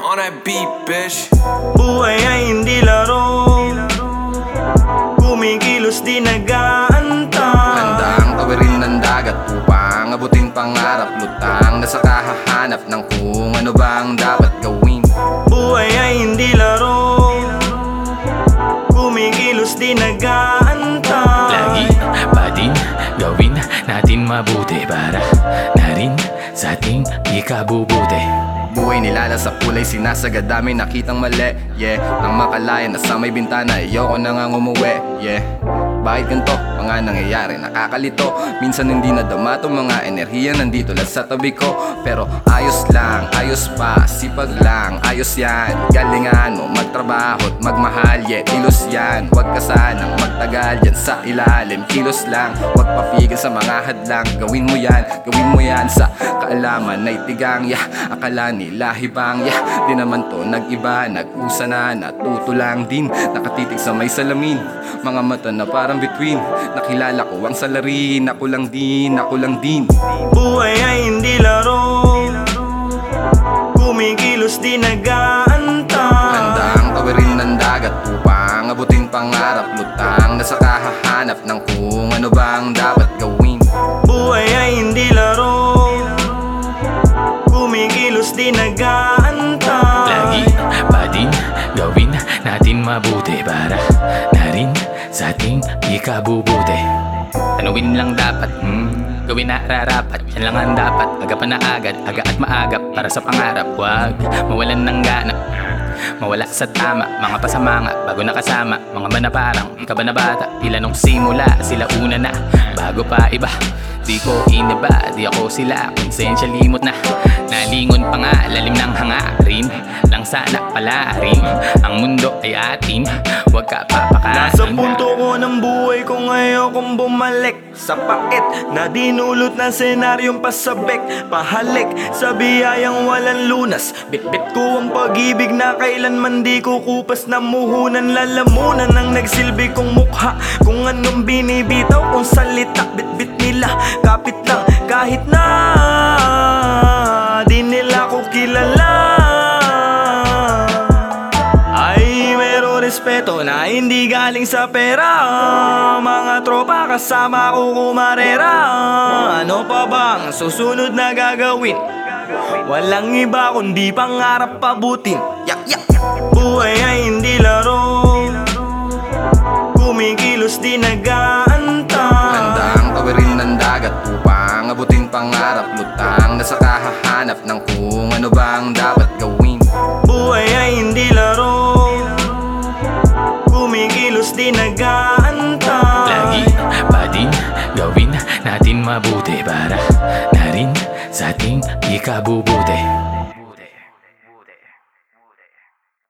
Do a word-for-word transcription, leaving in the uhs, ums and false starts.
on that beat, bitch. Buhay ay hindi laro, kumikilos di nag-aantay. Handang tawirin ng dagat upang abutin pangarap. Lutang na sa kahahanap ng kung ano bang dapat gawin. Buhay ay hindi laro, kumikilos di nag-aantay. Lagi pa din gawin natin mabuti para na rin sa ating ikabubuti. Buhay nilala sa kulay, sinasagad dami nakitang mali. Yeah, nang makalaya na sa may bintana, ayoko na nga umuwi. Yeah, bakit ganito? Mga nangyayari, nakakalito. Minsan hindi nadama tong mga enerhiya nandito lang sa tabi ko. Pero ayos lang, ayos pa, sipag lang, ayos yan. Galingan mo, magtrabaho at magmahal, yeah, kilos yan. Huwag ka sanang magtagal dyan sa ilalim, kilos lang. Huwag papigil sa mga hadlang, gawin mo yan, gawin mo yan sa kaalaman na itigang, yeah. Akala nila hibang, yeah, di naman to nag-iba, nag-usa na, natuto lang din. Nakatitig sa may salamin, mga mata na parang between. Nakilala ko ang salarin, ako lang din, ako lang din. Buhay ay hindi laro, kumikilos di nag-aantay. Handang tawirin ng dagat upang abutin pangarap. Lutang na sa kahahanap ng kung ano bang dapat gawin. Buhay ay hindi laro, kumikilos di nag-aantay. Lagi pa din gawin natin mabuti para na rin sa ating ikabubuti. Tanawin lang dapat, hmm, gawin na rarapat. Yan lang ang dapat, agapan na agad, aga at maagap. Para sa pangarap, wag mawalan ng gana, mawala sa tama, mga pasamanga bago nakasama. Mga manaparang, ka ba na bata? Pila nung simula, sila una na, bago pa iba. Di ko iniba, di ako sila, konsensya limot na. Nalingon pa nga, lalim ng hangarin lang sana palarin. Ang mundo ay atin, huwag ka papakain. Nasa punto ko ng buhay ko ngayon kung bumalik sa pait na dinulot ng senaryong pasabik. Pahalik sa biyayang walang lunas, bitbit ko ang pag-ibig na kailanman di ko kupas na muhunan. Lalamunan ang nagsilbi kong mukha, kung anong binibitaw kong salita. Bitbit nila, kapit lang kahit na di nila ko kilala. Ay meron respeto na hindi galing sa pera, mga tropa kasama ko kumarera. Ano pa bang susunod na gagawin? Walang iba kundi pangarap pabutin. Yeah, yeah. Buhay ay hindi laro, kumikilos di nag-aantay. Handang tawirin ng dagat upang abutin pangarap. Lutang na sa kahahanap ng kung ano bang dapat gawin. Buhay ay hindi laro, kumikilos di nag-aantay. Lagi pa din gawin natin mabuti para na rin sa ating ikabubuti.